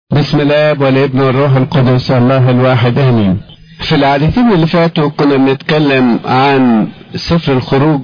بسم الله والابن والروح القدس الله الواحد امين. في العادتين اللي فاتوا كنا بنتكلم عن سفر الخروج،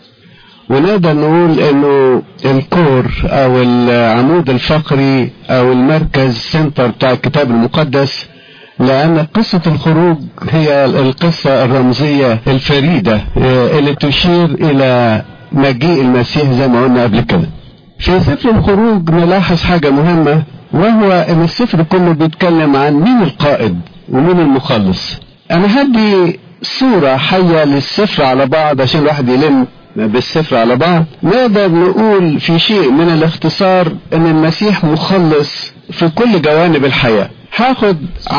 ونقدر نقول انه الكور او العمود الفقري او المركز سنتر بتاع الكتاب المقدس، لان قصة الخروج هي القصة الرمزية الفريدة اللي تشير الى مجيء المسيح زي ما قلنا قبل كده. في سفر الخروج نلاحظ حاجة مهمة، وهو ان السفر كله بيتكلم عن مين القائد ومين المخلص. انا هدي صورة حية للسفر على بعض عشان الواحد يلم بالسفر على بعض. نقدر نقول في شيء من الاختصار ان المسيح مخلص في كل جوانب الحياة. هاخد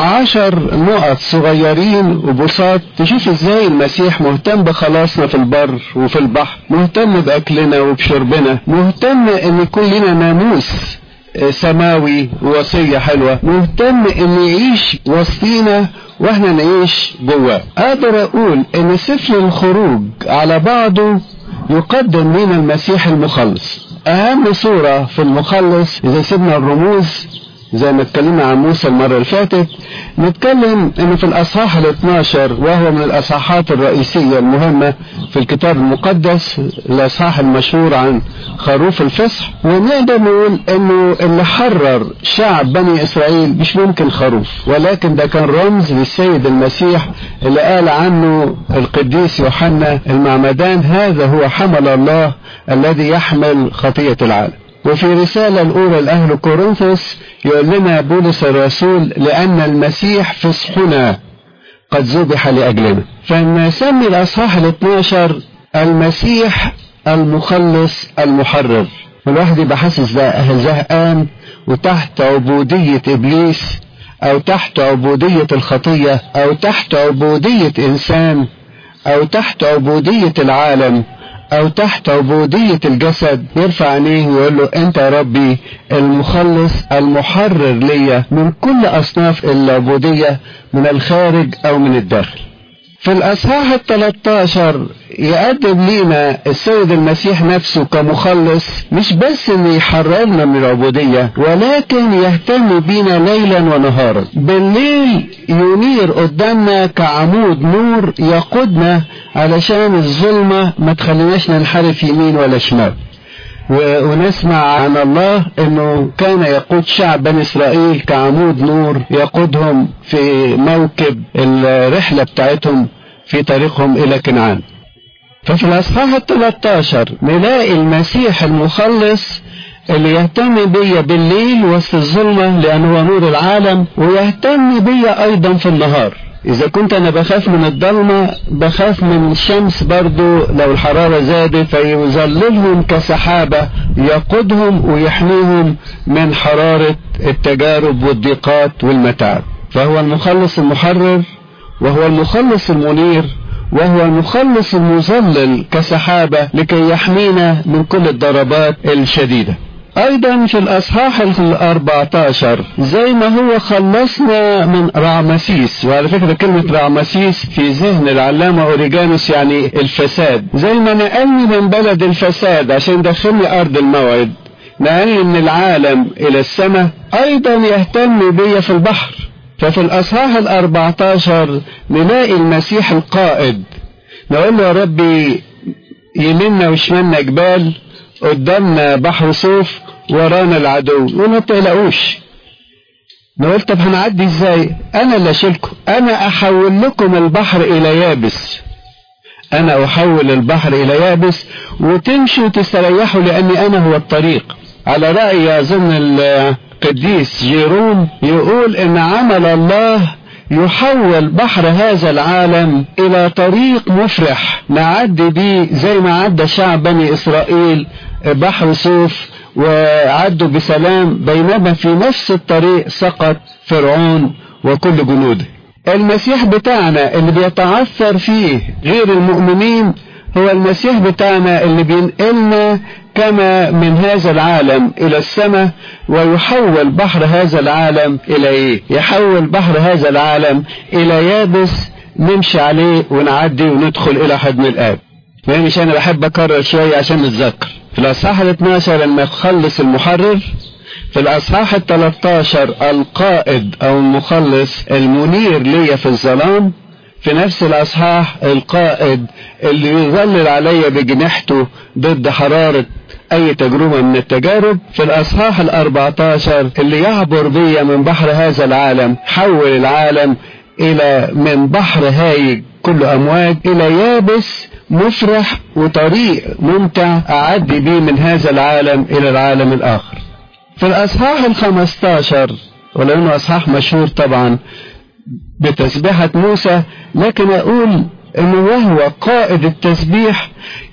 10 نقط صغيرين وبساط تشوف ازاي المسيح مهتم بخلاصنا في البر وفي البحر، مهتم باكلنا وبشربنا، مهتم ان يكون لنا ناموس سماوي ووصية حلوة، مهتم ان يعيش وسطينا واحنا نعيش جواه. اقدر اقول ان سفر الخروج على بعضه يقدم لنا المسيح المخلص. اهم صورة في المخلص اذا سيبنا الرموز زي ما اتكلمنا عن موسى المرة اللي فاتت، نتكلم انه في الاصحاح 12 وهو من الاصحاحات الرئيسية المهمة في الكتاب المقدس، الاصحاح المشهور عن خروف الفصح. ونقدر نقول انه اللي حرر شعب بني اسرائيل مش ممكن خروف، ولكن ده كان رمز للسيد المسيح اللي قال عنه القديس يوحنا المعمدان: هذا هو حمل الله الذي يحمل خطية العالم. وفي رسالة الأولى لأهل كورنثوس يقول لنا بولس الرسول: لأن المسيح فصحنا قد ذبح لأجلنا. فنسمي الأصحاح 12 المسيح المخلص المحرر. الواحد يبقى حاسس زهقان وتحت عبودية إبليس، أو تحت عبودية الخطية، أو تحت عبودية إنسان، أو تحت عبودية العالم، او تحت عبودية الجسد، يرفع عينيه ويقول له: انت يا ربي المخلص المحرر ليا من كل اصناف العبودية، من الخارج او من الداخل. في الاصحاح 13 يقدم لنا السيد المسيح نفسه كمخلص، مش بس ان يحررنا من العبودية، ولكن يهتم بينا ليلا ونهارا. بالليل ينير قدامنا كعمود نور يقودنا علشان الظلمة ما تخليناش ننحرف يمين ولا شمال. ونسمع عن الله انه كان يقود شعب بني اسرائيل كعمود نور يقودهم في موكب الرحلة بتاعتهم في طريقهم الى كنعان. ففي الاصحاح 13 نلاقي المسيح المخلص اللي يهتم بيا بالليل وسط الظلمة لانه هو نور العالم، ويهتم بيا ايضا في النهار. إذا كنت أنا بخاف من الضلمة، بخاف من الشمس برضو لو الحرارة زادت، فيظللهم كسحابة يقودهم ويحميهم من حرارة التجارب والضيقات والمتاعب. فهو المخلص المحرر، وهو المخلص المنير، وهو المخلص المظلل كسحابة لكي يحمينا من كل الضربات الشديدة. ايضا في الاصحاح 14 زي ما هو خلصنا من رعمسيس، وعلى فكرة كلمة رعمسيس في ذهن العلامة اوريجانوس يعني الفساد، زي ما نقلني من بلد الفساد عشان دخلني ارض الموعد، نقلني من العالم الى السماء، ايضا يهتم بي في البحر. ففي الاصحاح 14 نلاقي المسيح القائد، نقول له: يا ربي يمنا وشمالنا جبال، قدامنا بحر صوف، ورانا العدو، وما تقلقوش. نقول: طب هنعدي ازاي؟ انا اللي اشيلكم، انا احول لكم البحر الى يابس، انا احول البحر الى يابس وتمشوا وتستريحوا لاني انا هو الطريق. على رأي اظن القديس جيروم يقول ان عمل الله يحول بحر هذا العالم الى طريق مفرح نعدي بيه، زي ما عدى شعب بني اسرائيل بحر صوف وعدوا بسلام، بينما في نفس الطريق سقط فرعون وكل جنوده. المسيح بتاعنا اللي بيتعثر فيه غير المؤمنين هو المسيح بتاعنا اللي بينقلنا كما من هذا العالم الى السماء، ويحول بحر هذا العالم الى ايه؟ يحول بحر هذا العالم الى يابس نمشي عليه ونعدي وندخل الى حضن الاب. مش انا بحب اكرر شوية عشان نتذكر. في الاصحاح 12 لما يخلص المحرر، في الأصحاح 13 القائد أو المخلص المنير لي في الظلام. في نفس الأصحاح القائد اللي يظلل علي بجناحته ضد حرارة أي تجربة من التجارب. في الأصحاح 14 اللي يعبر بي من بحر هذا العالم، حول العالم إلى من بحر هايج كل أمواج إلى يابس مفرح وطريق ممتع أعدي بيه من هذا العالم إلى العالم الآخر. في الأصحاح 15 ولو أنه أصحاح مشهور طبعا بتسبيحة موسى، لكن أقول أنه وهو قائد التسبيح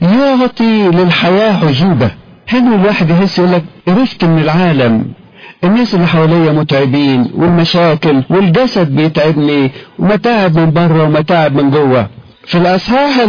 يعطي للحياة عزوبة. هنا الواحد يحس يقول لك عرفت من العالم الناس اللي حواليا متعبين والمشاكل والجسد بيتعبني ومتاعب من بره ومتاعب من جوه. في الأصحاح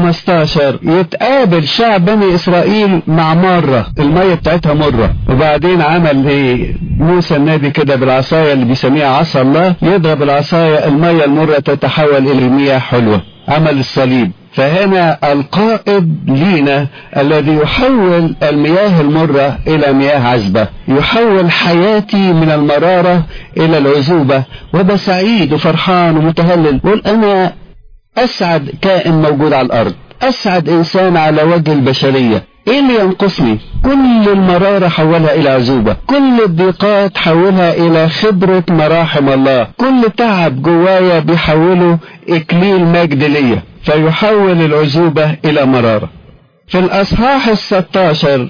15 يتقابل شعب بني إسرائيل مع مرة المية بتاعتها مرة، وبعدين عمل ايه موسى النبي كده بالعصاية اللي بيسميها عصا الله، يضرب العصاية المية المرة تتحول إلى مياه حلوة، عمل الصليب. فهنا القائد لينا الذي يحول المياه المرة إلى مياه عذبة، يحول حياتي من المرارة إلى العذوبة، وأبقى سعيد وفرحان ومتهلل، قول أنا أسعد كائن موجود على الأرض، أسعد إنسان على وجه البشرية. إيه اللي ينقصني؟ كل المرارة حولها إلى عذوبة، كل الضيقات حولها إلى خبرة مراحم الله، كل تعب جوايا بيحوله إكليل مجد ليا، فيحول العذوبة إلى مرارة. في الأصحاح 16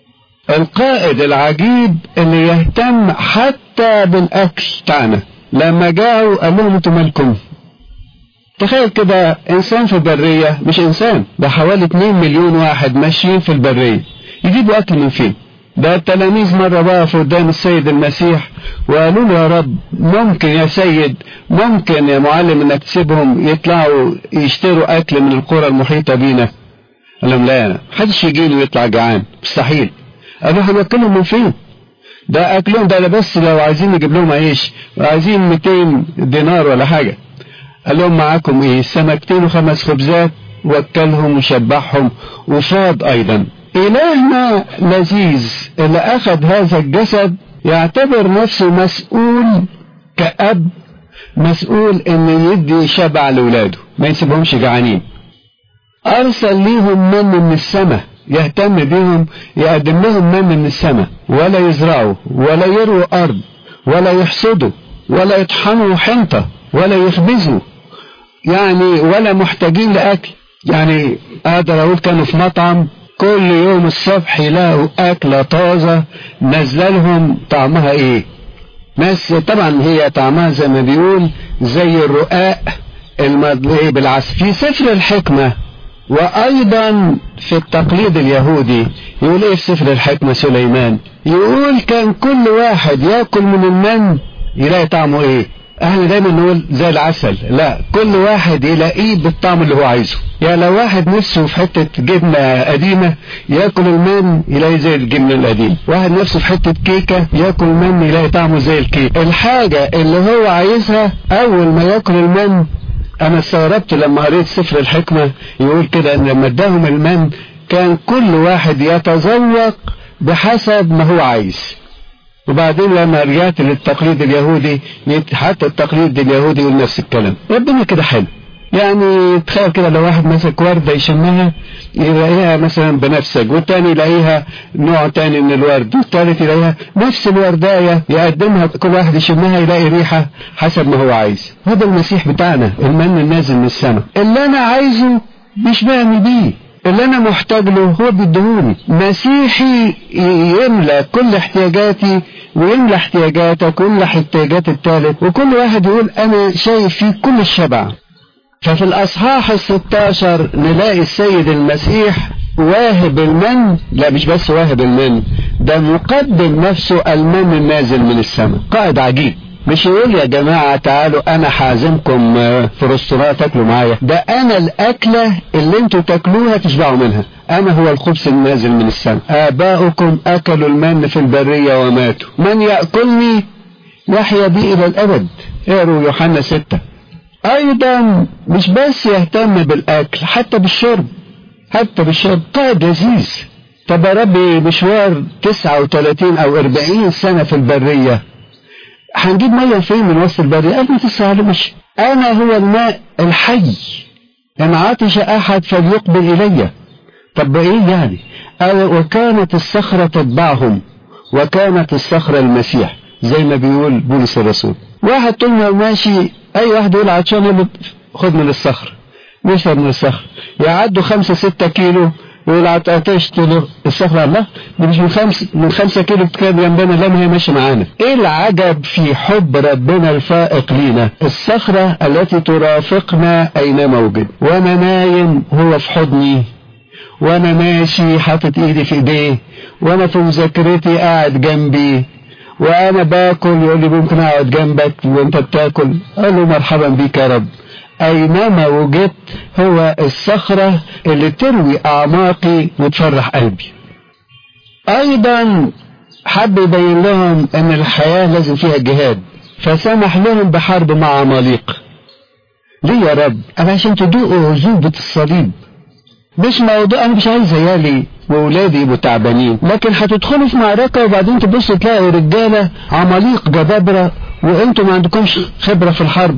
القائد العجيب اللي يهتم حتى بالأكل بتاعنا، لما جاءوا قال لهم انتوا مالكم؟ تخيل كده انسان في البرية، مش انسان ده حوالي 2 مليون واحد ماشيين في البرية، يجيبوا اكل من فين؟ ده التلاميذ مرة وقفوا قدام السيد المسيح وقالوا له يا رب ممكن يا سيد، ممكن يا معلم انك تسيبهم يطلعوا يشتروا اكل من القرى المحيطة بينا؟ قال لهم لا، محدش يجي له يطلع جعان، مستحيل. قالوا هناكلهم من فين؟ ده اكلهم ده بس لو عايزين نجيب لهم عيش وعايزين 200 دينار ولا حاجة. قال لهم معاكم ايه؟ سمكتين و5 خبزات، وكلهم وشبعهم وفاض ايضا. الهنا لذيذ اللي اخذ هذا الجسد يعتبر نفسه مسؤول كأب، مسؤول ان يدي شبع لولاده، ما يسيبهمش جعانين. ارسل ليهم من السماء، يهتم بهم، يقدم لهم من السماء، ولا يزرعوا ولا يرووا ارض ولا يحصدوا ولا يطحنوا حنطة ولا يخبزوا، يعني ولا محتاجين لأكل. يعني أقدر أقول كانوا في مطعم كل يوم الصبح يلاقوا أكلة طازة نازله لهم، طعمها إيه؟ ناس طبعا هي طعمها زي ما بيقول زي الرقاق المضلي بالعسل. في سفر الحكمة وأيضا في التقليد اليهودي يقول إيه في سفر الحكمة سليمان؟ يقول كان كل واحد يأكل من المن يلاقي طعمه إيه؟ احنا دايما نقول زي العسل، لا، كل واحد يلاقيه بالطعم اللي هو عايزه. يعني لو واحد نفسه في حتة جبنة قديمة ياكل المن يلاقي زي الجبنة القديم، واحد نفسه في حتة كيكة ياكل المن يلاقي طعمه زي الكيك. الحاجة اللي هو عايزها اول ما ياكل المن. انا استغربت لما قريت سفر الحكمة يقول كده ان لما اداهم المن كان كل واحد يتذوق بحسب ما هو عايز. وبعدين لما رجعت للتقليد اليهودي، حتى التقليد اليهودي يقول نفس الكلام. ربنا كده حلو، يعني تخيل كده لو واحد مسك وردة يشمها يلاقيها مثلا بنفسج، والتاني يلاقيها نوع تاني من الورد، والتالت يلاقيها نفس الورداية يقدمها، كل واحد يشمها يلاقي ريحة حسب ما هو عايز. هذا المسيح بتاعنا، المن النازل من السماء، اللي انا عايزه بيشبعني بيه، اللي انا محتاج له هو بيديهوني. مسيحي يملى كل احتياجاتي ويملى احتياجاتك ويملى احتياجات الثالث، وكل واحد يقول انا شايف فيه كل الشبع. ففي الاصحاح 16 نلاقي السيد المسيح واهب المن، لا مش بس واهب المن، ده مقدم نفسه المن النازل من السماء. قائد عجيب، مش يقول يا جماعة تعالوا انا حازمكم في رستوران تاكلوا معايا، ده انا الاكلة اللي انتوا تاكلوها تشبعوا منها، انا هو الخبز النازل من السماء. اباؤكم اكلوا المن في البرية وماتوا، من يأكلني يحيا بي الى الابد. اقروا يوحنا 6. ايضا مش بس يهتم بالاكل، حتى بالشرب، حتى بالشرب. قائد لذيذ، طب يا ربي مشوار 39 أو 40 سنة في البرية، هنجيب مية فين من وسط البرية؟ قال ما تسألوش، أنا هو الماء الحي، إن عطش أحد فليقبل إلي. طب إيه يعني؟ وكانت الصخرة تتبعهم، وكانت الصخرة المسيح، زي ما بيقول بولس الرسول. واحد طول ما ماشي، أي واحد يقول عطشان خد من الصخرة، نشرب من الصخرة. يعدوا 5-6 كيلو يقول عطشت له الصخرة، الله دي مش من 5 كيلو كده جنبنا، لا ما هي ماشية معانا. ايه العجب في حب ربنا الفائق لينا؟ الصخرة التي ترافقنا اينما وجد، وانا نايم هو في حضني، وانا ماشي حاطط ايدي في ايديه، وانا في مذاكرتي قاعد جنبي، وانا باكل يقول لي ممكن اقعد جنبك وانت بتاكل، اقول له مرحبا بيك يا رب. اينما وجدت هو الصخرة اللي تروي اعماقي وتفرح قلبي. ايضا حب يبين لهم ان الحياة لازم فيها جهاد، فسمح لهم بحرب مع عماليق. ليه يا رب؟ عشان تدوقوا عذوبة الصليب. مش موضوع، انا مش عايز عيالي واولادي يبقوا تعبانين، لكن هتدخلوا في معركة وبعدين تبصوا تلاقوا رجالة عماليق جبابرة وانتوا ما عندكمش خبرة في الحرب.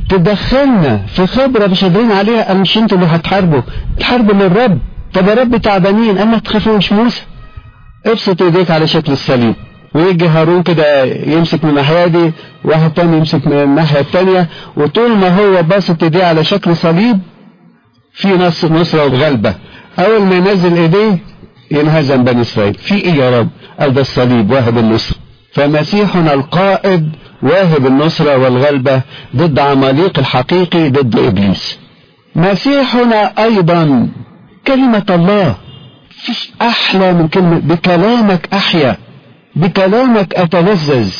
تدخلنا في خبرة مش قادرين عليها، مش انتوا اللي هتحاربوا، الحرب للرب. طب يا رب تعبانين، اما تخافوش. موسى ابسط ايديك على شكل الصليب، ويجي هارون كده يمسك من الناحية دي، واحد تاني يمسك من الناحية التانية، وطول ما هو باسط ايديه على شكل صليب في نصرة وغلبة. اول ما ينزل ايديه ينهزم بني اسرائيل. في ايه يا رب؟ قال ده الصليب واهب النصرة. فمسيحنا القائد واهب النصرة والغلبة ضد عماليق الحقيقي، ضد ابليس. مسيحنا ايضا كلمة الله. فيش احلى من كلمة بكلامك احيا، بكلامك اتلذذ.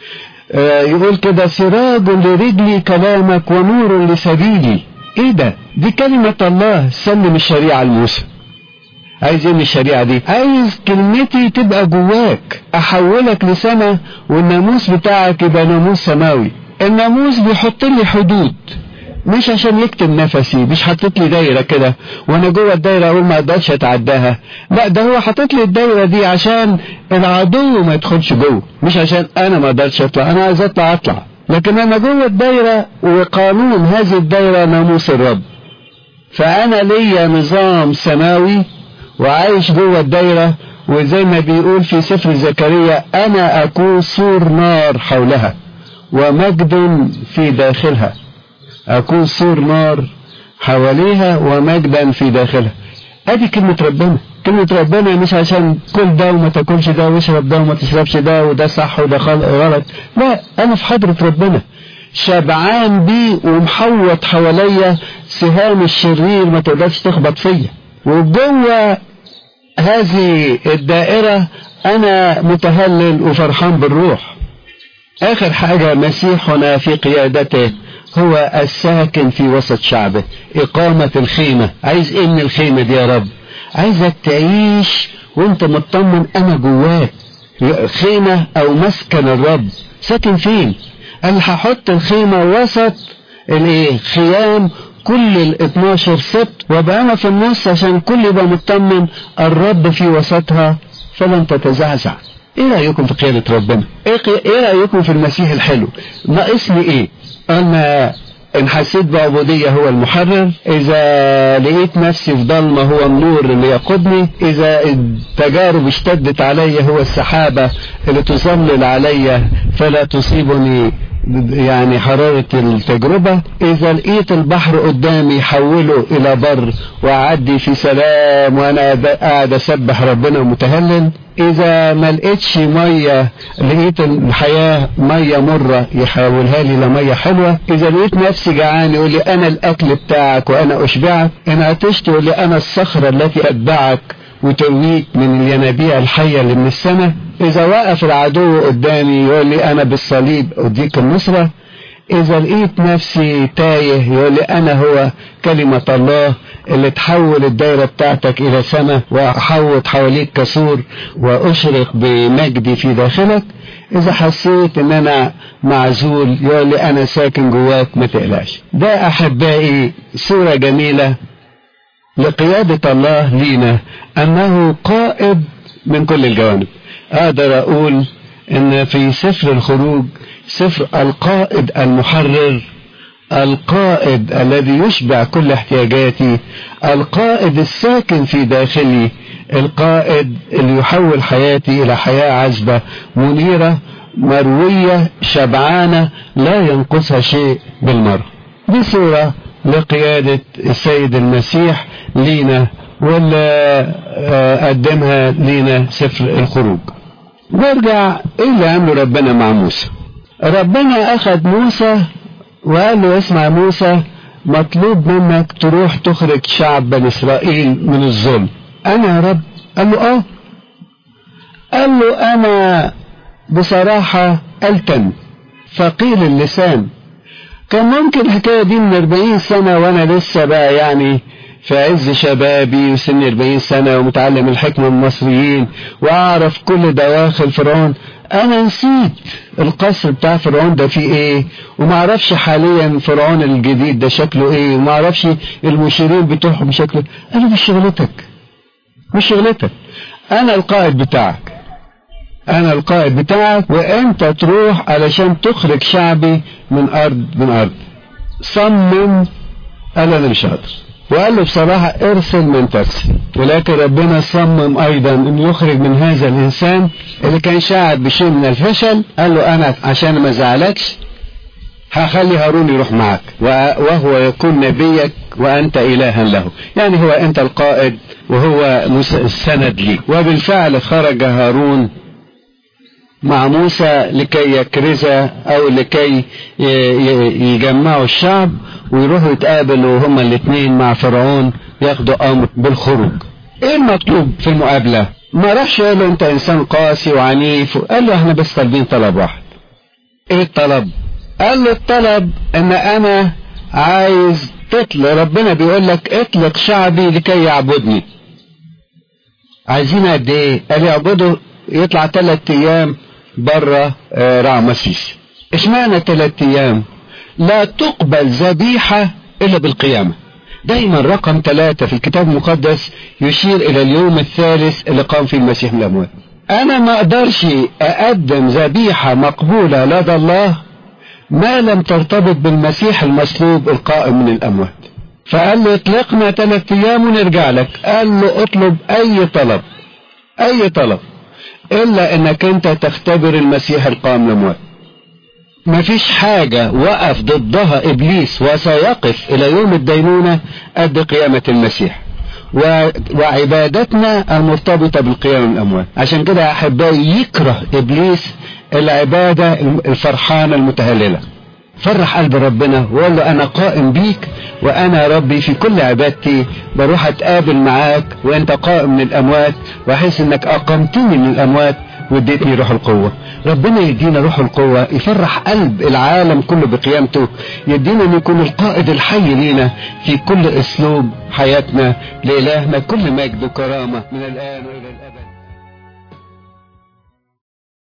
يقول كده سراج لرجلي كلامك ونور لسبيلي. ايه ده؟ دي كلمة الله. سلم الشريعة لموسى. عايز ايه من الشريعة دي؟ عايز كلمتي تبقى جواك، احولك لسما، والناموس بتاعك يبقى ناموس سماوي. الناموس بيحط لي حدود، مش عشان يكتب نفسي، مش حاطط لي دايرة كده وانا جوه الدايرة اقول ما اقدرش اتعداها، لا ده هو حاطط لي الدايرة دي عشان العدو ما يدخلش جوه، مش عشان انا ما اقدرش اطلع. انا عايز اطلع، لكن انا جوه الدايرة، وقانون هذه الدايرة ناموس الرب. فانا ليا نظام سماوي وعايش جوه الدايرة، وزي ما بيقول في سفر زكريا انا اكون سور نار حولها ومجد في داخلها. اكون سور نار حواليها ومجدا في داخلها. ادي كلمة ربنا. كلمة ربنا مش عشان كل ده وما تاكلش ده واشرب ده وما تشربش ده وده صح وده غلط، لا، انا في حضرة ربنا شبعان بيه ومحوط حواليا سهام الشرير ما تقدرش تخبط فيا، وجوه هذه الدائرة انا متهلل وفرحان بالروح. اخر حاجة مسيحنا في قيادته هو الساكن في وسط شعبه، اقامة الخيمة. عايز ايه من الخيمة دي يا رب؟ عايزك تعيش وانت مطمن انا جواك. خيمة او مسكن الرب ساكن فين؟ قال هحط الخيمة وسط خيام كل 12 سبت، وابقى انا في النص عشان كل يبقى مطمن الرب في وسطها فلن تتزعزع. ايه رأيكم في قيادة ربنا؟ ايه رأيكم في المسيح الحلو؟ ناقصني ايه؟ انا ان حسيت بعبودية هو المحرر، اذا لقيت نفسي في ضلمة هو النور اللي يقودني، اذا التجارب اشتدت علي هو السحابة اللي تظلل علي فلا تصيبني يعني حرارة التجربة، اذا لقيت البحر قدامي حوله الى بر واعدي في سلام وانا قاعد اسبح ربنا متهلل، اذا ما لقيتش مية لقيت الحياة مية مرة يحولها لي لمية حلوة، اذا لقيت نفسي جعان يقول لي انا الاكل بتاعك وانا اشبعك، ان عطشت يقول لي انا الصخرة التي اتبعك وترويك من الينابيع الحية اللي من السماء، اذا وقف العدو قدامي يقول لي انا بالصليب اديك النصرة، اذا لقيت نفسي تايه يقول لي انا هو كلمة الله اللي تحول الدائرة بتاعتك الى سماء واحوط حواليك كسور واشرق بمجدي في داخلك، اذا حسيت ان انا معزول يقول لي انا ساكن جواك ما تقلقش. ده احبائي صورة جميلة لقيادة الله لينا أنه قائد من كل الجوانب. أقدر أقول إن في سفر الخروج سفر القائد المحرر، القائد الذي يشبع كل احتياجاتي، القائد الساكن في داخلي، القائد اللي يحول حياتي إلى حياة عذبة منيرة مروية شبعانة لا ينقصها شيء بالمرة. دي صورة لقيادة السيد المسيح لينا، واللي قدمها لينا سفر الخروج. نرجع ايه اللي عمله ربنا مع موسى. ربنا اخذ موسى وقال له اسمع موسى، مطلوب منك تروح تخرج شعب بني اسرائيل من الظلم. انا يا رب؟ قال له قال له انا بصراحة ألتن ثقيل اللسان. كان ممكن الحكاية دي من 40 سنة وانا لسه بقى يعني في عز شبابي وسن 40 سنة ومتعلم الحكمة من المصريين واعرف كل دواخل فرعون. انا نسيت القصر بتاع فرعون ده فيه ايه، وما اعرفش حاليا فرعون الجديد ده شكله ايه، وما اعرفش المشيرين بتوعهم شكله. انا مش شغلتك، انا القائد بتاعك وانت تروح علشان تخرج شعبي من ارض. صمم. قال انا مش قادر، وقال له بصراحة ارسل من ترسل. ولكن ربنا صمم ايضا ان يخرج من هذا الانسان اللي كان شاعر بشيء من الفشل. قال له انا عشان ما ازعلكش هخلي هارون يروح معك وهو يكون نبيك وانت الها له، يعني هو انت القائد وهو السند ليك. وبالفعل خرج هارون مع موسى لكي يكرز او لكي يجمعوا الشعب ويروحوا يتقابلوا هما الاثنين مع فرعون ياخدوا امر بالخروج. ايه المطلوب في المقابلة؟ ما راحش قال له انت انسان قاسي وعنيف، قال له احنا بس طالبين طلب واحد. ايه الطلب؟ قال له الطلب ان انا عايز تطلق، ربنا بيقول لك اطلق شعبي لكي يعبدني. عايزين قد ايه؟ قال يعبدوا يطلع 3 ايام بره رعمسيس. اشمعنى 3 ايام؟ لا تقبل ذبيحة الا بالقيامة. دايما رقم 3 في الكتاب المقدس يشير الى اليوم الثالث اللي قام فيه المسيح من الاموات. انا ما اقدرش اقدم ذبيحة مقبولة لدى الله ما لم ترتبط بالمسيح المصلوب القائم من الاموات. فقال له اطلقنا 3 ايام ونرجع لك. قال له اطلب اي طلب الا انك انت تختبر المسيح القائم من الاموات. مفيش حاجة وقف ضدها ابليس وسيقف الى يوم الدينونة قد قيامة المسيح وعبادتنا المرتبطة بالقيام من الاموات. عشان كده يا احبائي يكره ابليس العبادة الفرحانة المتهللة. فرح قلب ربنا وقال له انا قائم بيك، وانا ربي في كل عبادتي بروح اتقابل معاك وانت قائم من الاموات، واحس انك اقمتني من الاموات واديتني روح القوة. ربنا يدينا روح القوة يفرح قلب العالم كله بقيامته، يدينا ان يكون القائد الحي لينا في كل اسلوب حياتنا. لإلهنا كل مجد وكرامة من الان والى الابد.